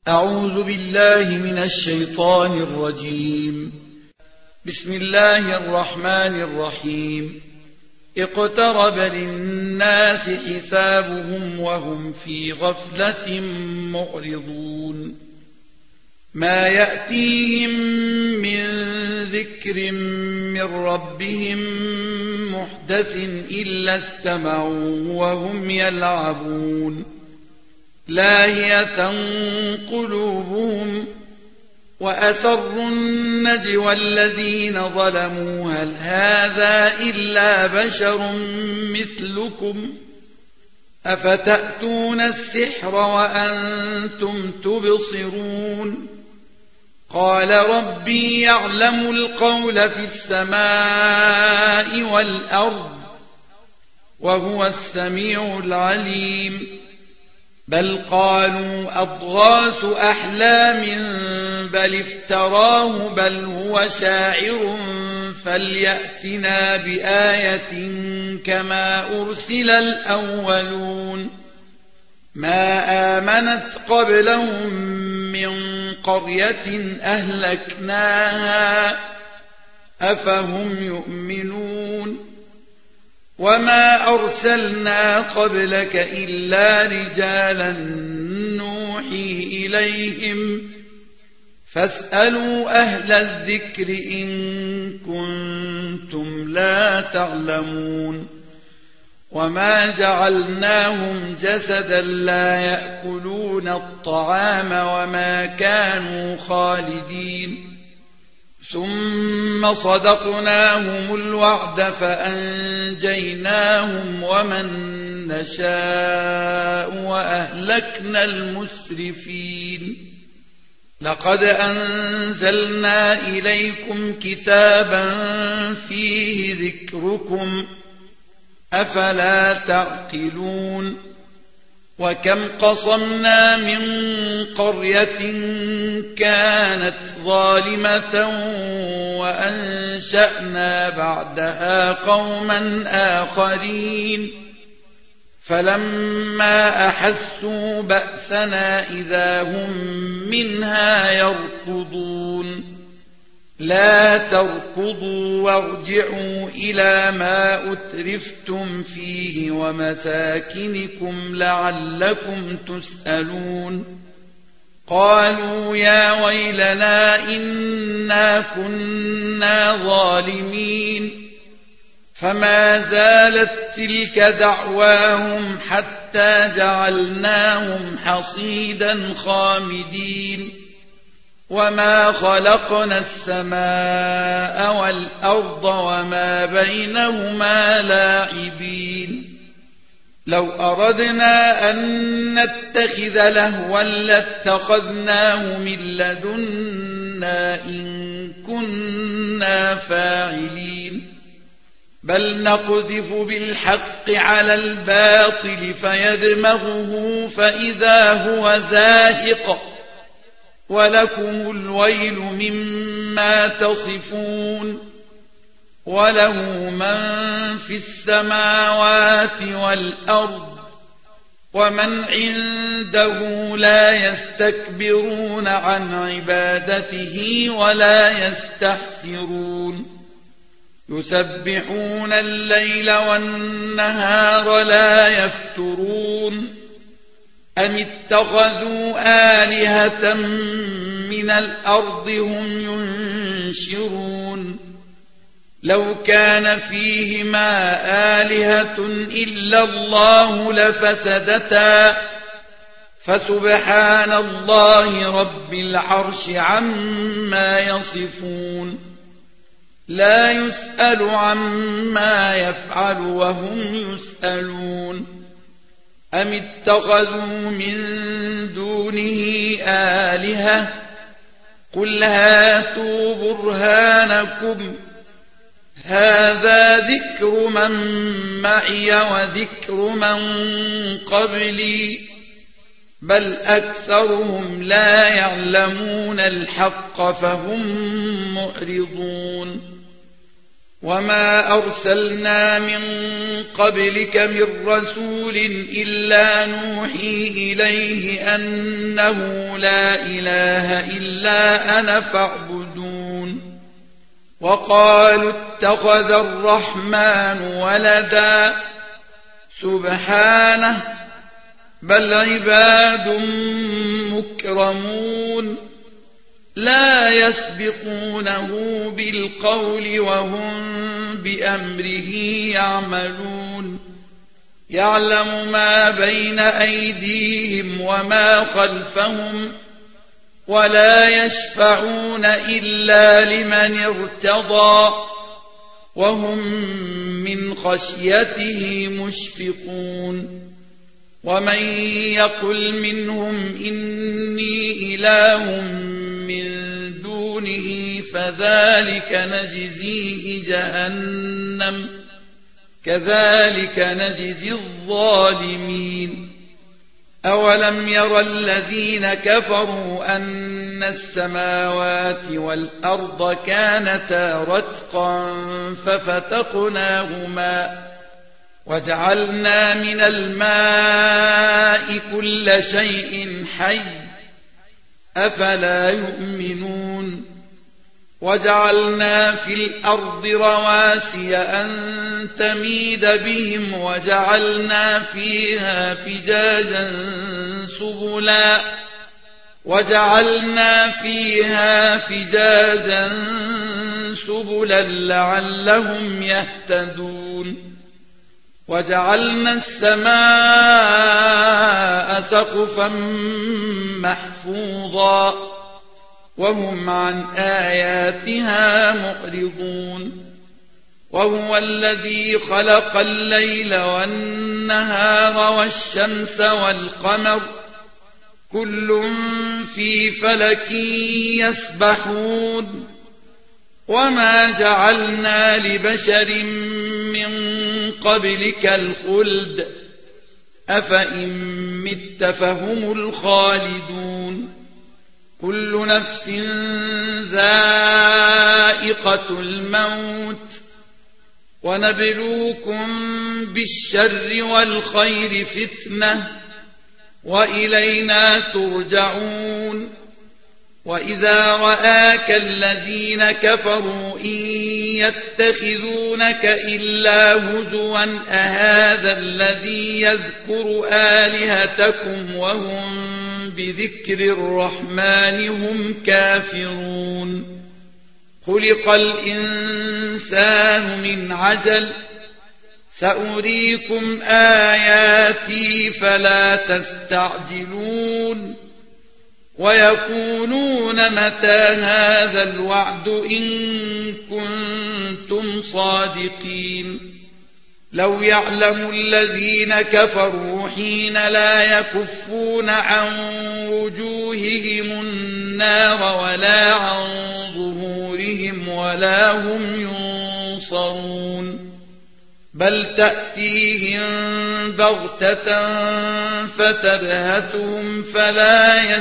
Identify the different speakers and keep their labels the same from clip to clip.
Speaker 1: أعوذ بالله من الشيطان الرجيم. بسم الله الرحمن الرحيم. اقترب للناس حسابهم وهم في غفلة معرضون. ما يأتيهم من ذكر من ربهم محدث إلا استمعوا وهم يلعبون. لاهية قلوبهم وأسروا النجوى الذين ظلموا هل هذا إلا بشر مثلكم أفتأتون السحر وأنتم تبصرون. قال ربي يعلم القول في السماء والأرض وهو السميع العليم. بل قالوا أضغاث أحلام بل افتراه بل هو شاعر فليأتنا بآية كما أرسل الأولون. ما آمنت قبلهم من قرية أهلكناها أفهم يؤمنون. وما أرسلنا قبلك إلا رجالا نوحي إليهم فاسألوا أهل الذكر إن كنتم لا تعلمون. وما جعلناهم جسدا لا يأكلون الطعام وما كانوا خالدين. ثم صدقناهم الوعد فأنجيناهم ومن نشاء وأهلكنا المسرفين. لقد أنزلنا إليكم كتابا فيه ذكركم أفلا تعقلون. وكم قصمنا من قرية كانت ظالمة وأنشأنا بعدها قوما آخرين فلما أحسوا بأسنا إذا هم منها يركضون. لا تركضوا وارجعوا إلى ما أترفتم فيه ومساكنكم لعلكم تسألون. قالوا يا ويلنا إنا كنا ظالمين. فما زالت تلك دعواهم حتى جعلناهم حصيدا خامدين. وما خلقنا السماء والأرض وما بينهما لاعبين. لو أردنا أن نتخذ لهوا لاتخذناه من لدنا إن كنا فاعلين. بل نقذف بالحق على الباطل فيدمغه فإذا هو زاهق ولكم الويل مما تصفون. وله من في السماوات والأرض ومن عنده لا يستكبرون عن عبادته ولا يستحسرون. يسبحون الليل والنهار لا يفترون. أم اتخذوا آلهة من الأرض هم ينشرون. لو كان فيهما آلهة إلا الله لفسدتا فسبحان الله رب العرش عما يصفون. لا يسأل عما يفعل وهم يسألون. أم اتخذوا من دونه آلهة قل هاتوا برهانكم هذا ذكر من معي وذكر من قبلي بل أكثرهم لا يعلمون الحق فهم معرضون. وما أرسلنا من قبلك من رسول إلا نوحي إليه أنه لا إله إلا أنا فاعبدون وقالوا اتخذ الرحمن ولدا سبحانه بل عباد مكرمون لا يسبقونه بالقول وهم بأمره يعملون يعلم ما بين أيديهم وما خلفهم ولا يشفعون إلا لمن ارتضى وهم من خشيته مشفقون ومن يقل منهم إني إله من دونه فذلك نجزيه جهنم كذلك نجزي الظالمين أولم ير الذين كفروا أن السماوات والأرض كانتا رتقا ففتقناهما وجعلنا من الماء كل شيء حي أفلا يؤمنون وجعلنا في الأرض رواسي أن تميد بهم وجعلنا فيها فجاجا سبلا لعلهم يهتدون وجعلنا السماء سقفا محفوظا وهم عن آياتها معرضون وهو الذي خلق الليل والنهار والشمس والقمر كل في فلك يسبحون وما جعلنا لبشر من قبلك الخلد أفإن مت فهم الخالدون كل نفس ذائقة الموت ونبلوكم بالشر والخير فتنة وإلينا ترجعون وإذا رآك الذين كفروا إن يتخذونك إلا هزوا أهذا الذي يذكر آلهتكم وهم بذكر الرحمن هم كافرون خلق الإنسان من عجل سأريكم آياتي فلا تستعجلون ويقولون متى هذا الوعد إن كنتم صادقين لو يعلم الذين كفروا حين لا يكفون عن وجوههم النار ولا عن ظهورهم ولا هم ينصرون بل تأتيهم بغتة فتبهتهم فلا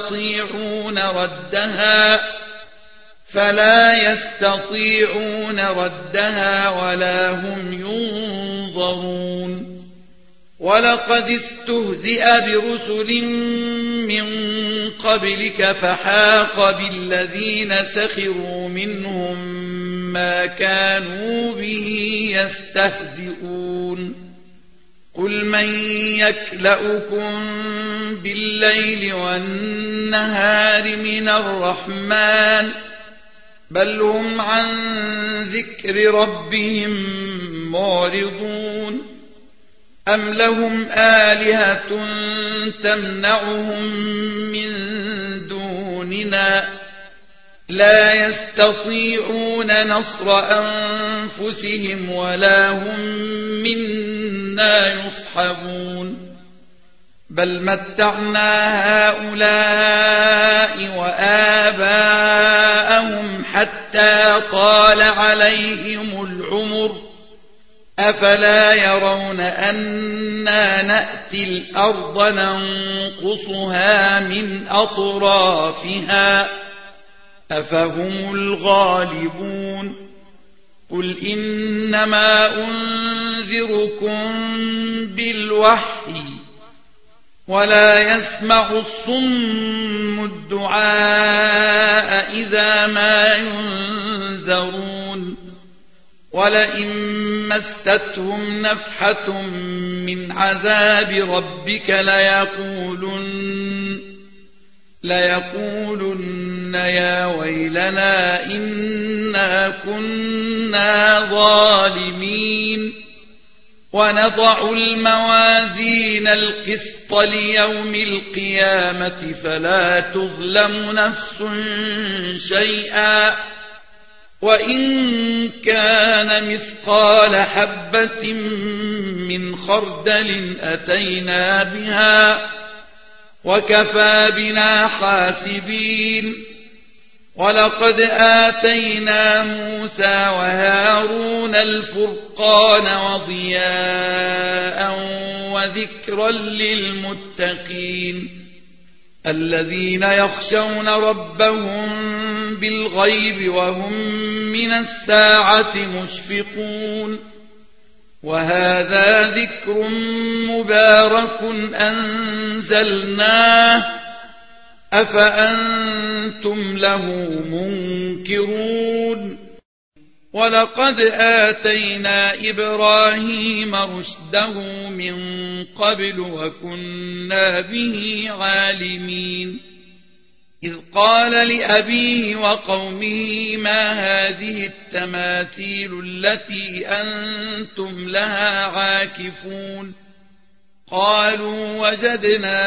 Speaker 1: يستطيعون ردها ولا هم ينظرون ولقد استهزئ برسل من قبلك فحاق بالذين سخروا منهم ما كانوا به يستهزئون قل من يكلؤكم بالليل والنهار من الرحمن بل هم عن ذكر ربهم معرضون أم لهم آلهة تمنعهم من دوننا لا يستطيعون نصر أنفسهم ولا هم منا يصحبون بل متعنا هؤلاء وآباءهم حتى طال عليهم العمر أفلا يرون أنا نأتي الأرض ننقصها من أطرافها أفهم الغالبون قل إنما أنذركم بالوحي ولا يسمع الصم الدعاء إذا ما ينذرون ولئن مستهم نفحة من عذاب ربك ليقولن يا ويلنا إنا كنا ظالمين ونضع الموازين القسط ليوم القيامة فلا تظلم نفس شيئا وإن كان مثقال حبة من خردل أتينا بها وكفى بنا حاسبين ولقد آتينا موسى وهارون الفرقان وضياء وذكرا للمتقين الذين يخشون ربهم بالغيب وهم من الساعة مشفقون وهذا ذكر مبارك أنزلناه أفأنتم له منكرون ولقد آتينا إبراهيم رشده من قبل وكنا به عالمين إذ قال لأبيه وقومه ما هذه التماثيل التي أنتم لها عاكفون قالوا وجدنا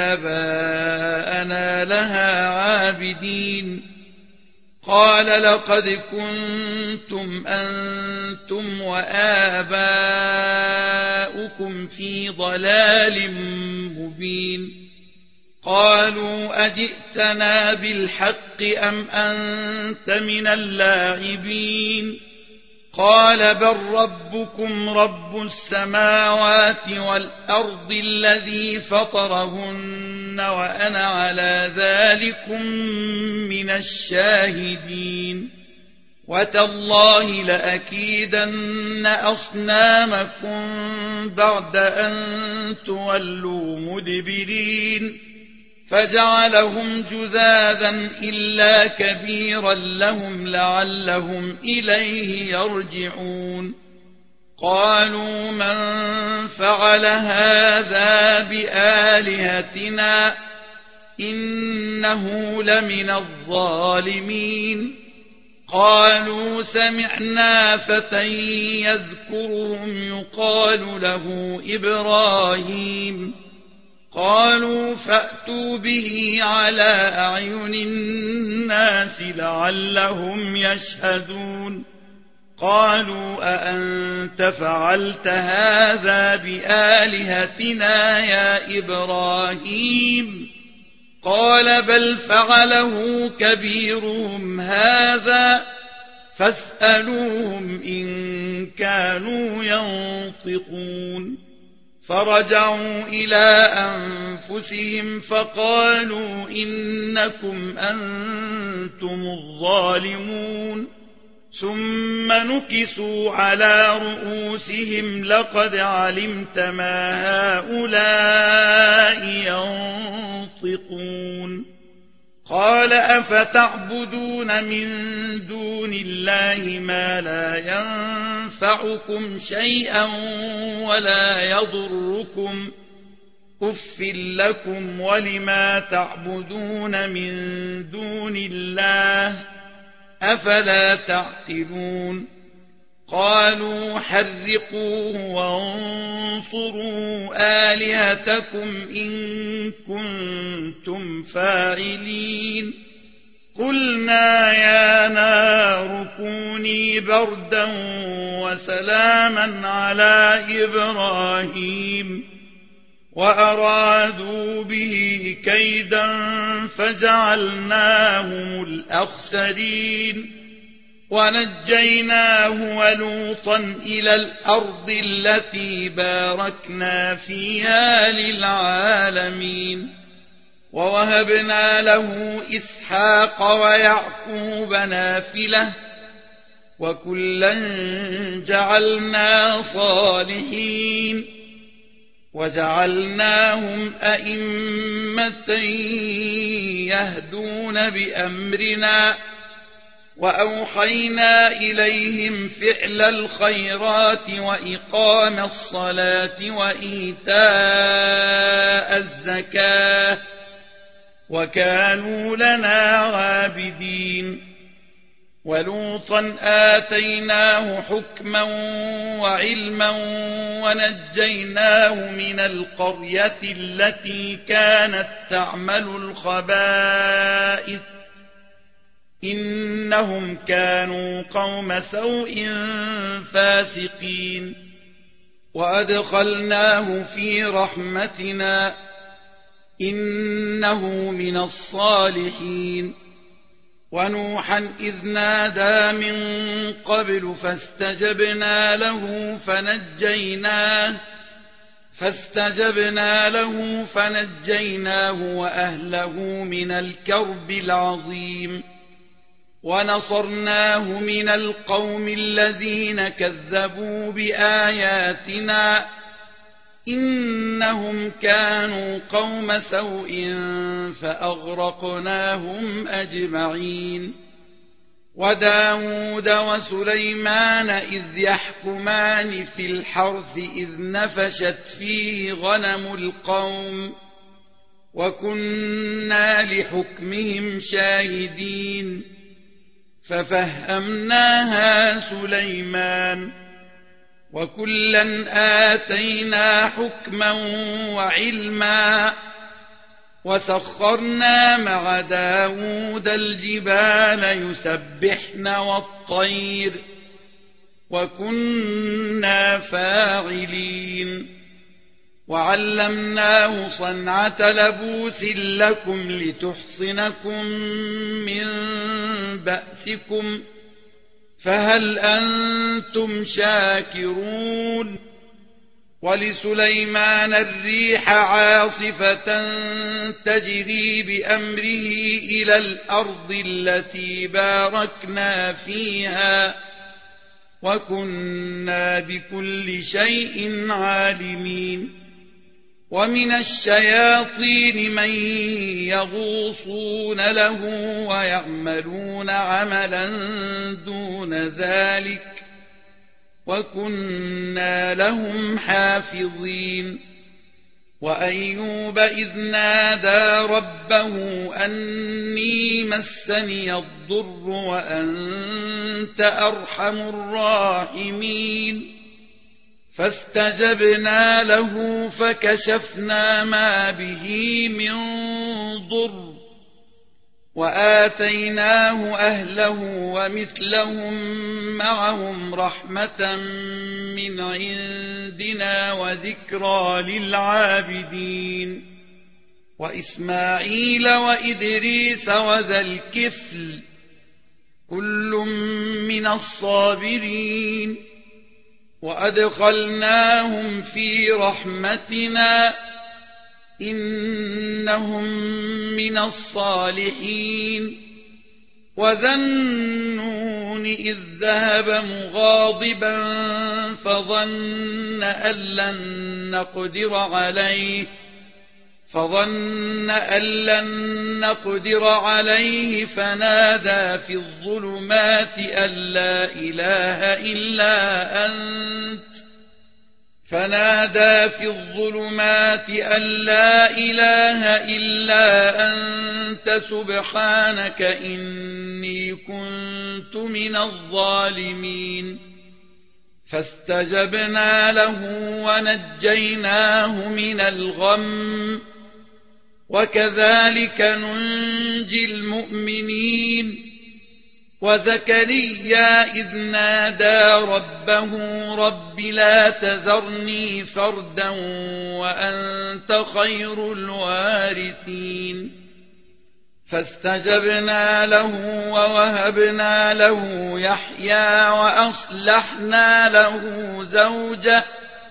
Speaker 1: آباءنا لها عابدين قال لقد كنتم أنتم وآباؤكم في ضلال مبين قالوا أجئتنا بالحق أم أنت من اللاعبين قال بل ربكم رب السماوات والأرض الذي فطرهن وأنا على ذلكم من الشاهدين وتالله لأكيدن أصنامكم بعد أن تولوا مدبرين فجعلهم جذاذا إلا كبيرا لهم لعلهم إليه يرجعون قالوا من فعل هذا بآلهتنا إنه لمن الظالمين قالوا سمعنا فتى يذكرهم يقال له إبراهيم قالوا فأتوا به على أعين الناس لعلهم يشهدون قالوا أأنت فعلت هذا بآلهتنا يا إبراهيم قال بل فعله كبيرهم هذا فاسألوهم إن كانوا ينطقون فرجعوا إلى أنفسهم فقالوا إنكم أنتم الظالمون ثم نكسوا على رؤوسهم لقد علمت ما هؤلاء ينطقون قال أفتعبدون من دون الله ما لا ينفعكم شيئا ولا يضركم أف لكم ولما تعبدون من دون الله أفلا تعقلون قالوا حرقوه وانصروا آلهتكم إن كنتم فاعلين قلنا يا نار كوني بردا وسلاما على إبراهيم وأرادوا به كيدا فجعلناهم الأخسرين ونجيناه ولوطا إلى الأرض التي باركنا فيها للعالمين ووهبنا له إسحاق ويعقوب نافلة وكلا جعلنا صالحين وجعلناهم أئمة يهدون بأمرنا وأوحينا إليهم فعل الخيرات وإقام الصلاة وإيتاء الزكاة وكانوا لنا عابدين ولوطا آتيناه حكما وعلما ونجيناه من القرية التي كانت تعمل الخبائث إنهم كانوا قوم سوء فاسقين وأدخلناه في رحمتنا إنه من الصالحين ونوحا إذ نادى من قبل فاستجبنا له فنجيناه وأهله من الكرب العظيم ونصرناه من القوم الذين كذبوا بآياتنا إنهم كانوا قوم سوء فأغرقناهم أجمعين وداود وسليمان إذ يحكمان في الحرث إذ نفشت فيه غنم القوم وكنا لحكمهم شاهدين ففهمناها سليمان وكلا آتينا حكما وعلما وسخرنا مع داود الجبال يسبحن والطير وكنا فاعلين وعلمناه صنعة لبوس لكم لتحصنكم من بأسكم فهل أنتم شاكرون ولسليمان الريح عاصفة تجري بأمره إلى الأرض التي باركنا فيها وكنا بكل شيء عالمين ومن الشياطين من يغوصون له ويعملون عملا دون ذلك وكنا لهم حافظين وأيوب إذ نادى ربه أني مسني الضر وأنت أرحم الراحمين فاستجبنا له فكشفنا ما به من ضر وآتيناه أهله ومثلهم معهم رحمة من عندنا وذكرى للعابدين وإسماعيل وإدريس وذا الكفل كل من الصابرين وأدخلناهم في رحمتنا إنهم من الصالحين وذا النون إذ ذهب مغاضبا فظن أن لن نقدر عليه فنادى في الظلمات أن لا إله إلا أنت سبحانك إني كنت من الظالمين فاستجبنا له ونجيناه من الغم وكذلك ننجي المؤمنين وزكريا إذ نادى ربه رب لا تذرني فردا وأنت خير الوارثين فاستجبنا له ووهبنا له يحيى وأصلحنا له زوجه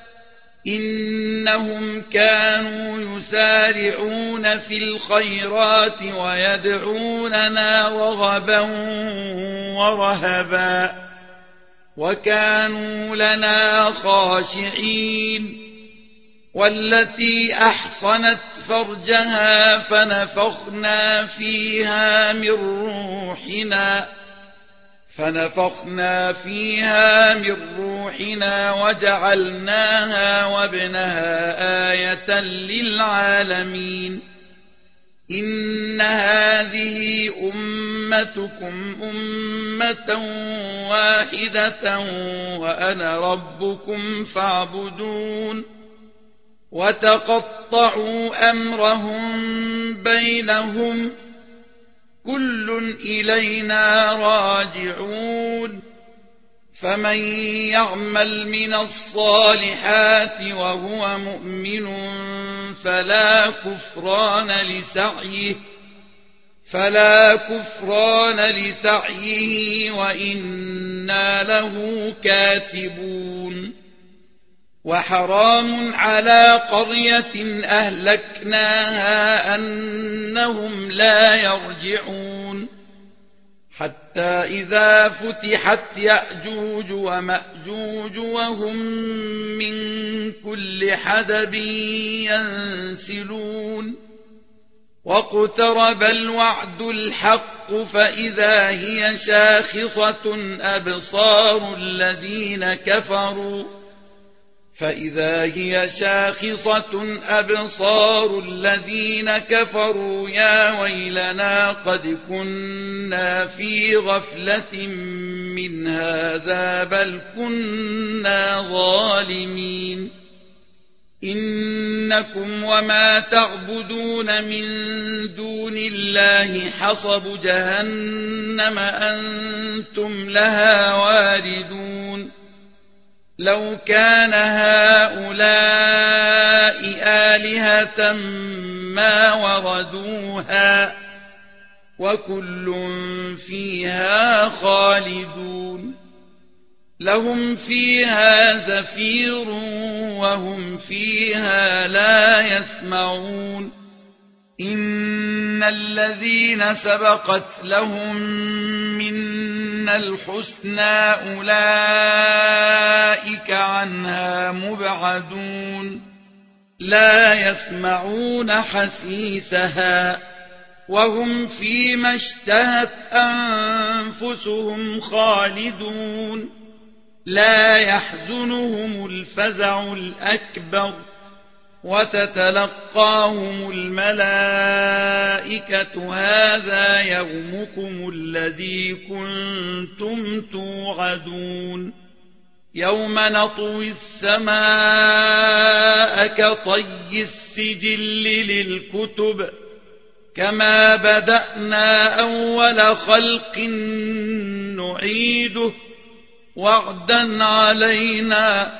Speaker 1: إنهم كانوا يسارعون في الخيرات ويدعوننا رغبا ورهبا وكانوا لنا خاشعين والتي أحصنت فرجها فنفخنا فيها من روحنا وجعلناها وابنها آية للعالمين إن هذه أمتكم أمة واحدة وأنا ربكم فاعبدون وتقطعوا أمرهم بينهم كل إلينا راجعون فمن يعمل من الصالحات وهو مؤمن فلا كفران لسعيه وإنا له كاتبون وحرام على قرية أهلكناها أنهم لا يرجعون حتى إذا فتحت يأجوج ومأجوج وهم من كل حدب ينسلون واقترب الوعد الحق فإذا هي شاخصة أبصار الذين كفروا يا ويلنا قد كنا في غفلة من هذا بل كنا ظالمين إنكم وما تعبدون من دون الله حصب جهنم أنتم لها واردون لو كان هؤلاء آلهة ما وردوها وكل فيها خالدون لهم فيها زفير وهم فيها لا يسمعون إن الذين سبقت لهم منا الحسنى أولئك عنها مبعدون لا يسمعون حسيسها وهم فيما اشتهت أنفسهم خالدون لا يحزنهم الفزع الأكبر وتتلقاهم الملائكة هذا يومكم الذي كنتم توعدون يوم نطوي السماء كطي السجل للكتب كما بدأنا أول خلق نعيده وعدا علينا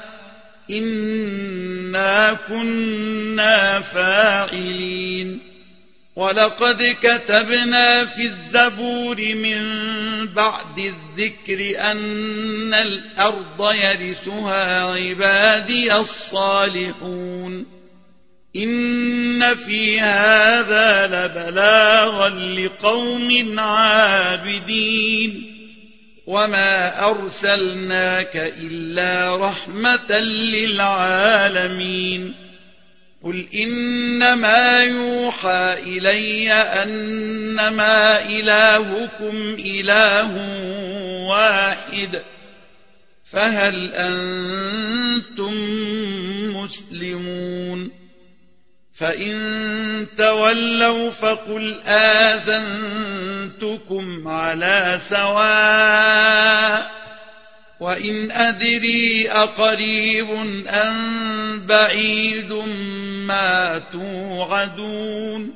Speaker 1: إنا كنا فاعلين ولقد كتبنا في الزبور من بعد الذكر أن الأرض يرثها عبادي الصالحون إن في هذا لبلاغا لقوم عابدين وما أرسلناك إلا رحمة للعالمين قل إنما يوحى إلي أنما إلهكم إله واحد فهل أنتم مسلمون فإن تولوا فقل آذنتكم على سواء وإن أدري أقريب أم بعيد ما توعدون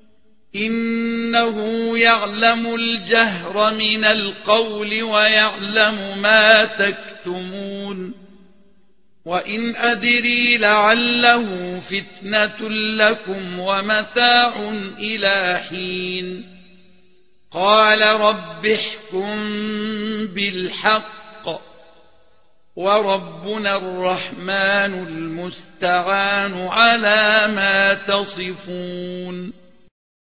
Speaker 1: إنه يعلم الجهر من القول ويعلم ما تكتمون وإن أدري لعله فتنة لكم ومتاع إلى حين قال رب احكم بالحق وربنا الرحمن المستعان على ما تصفون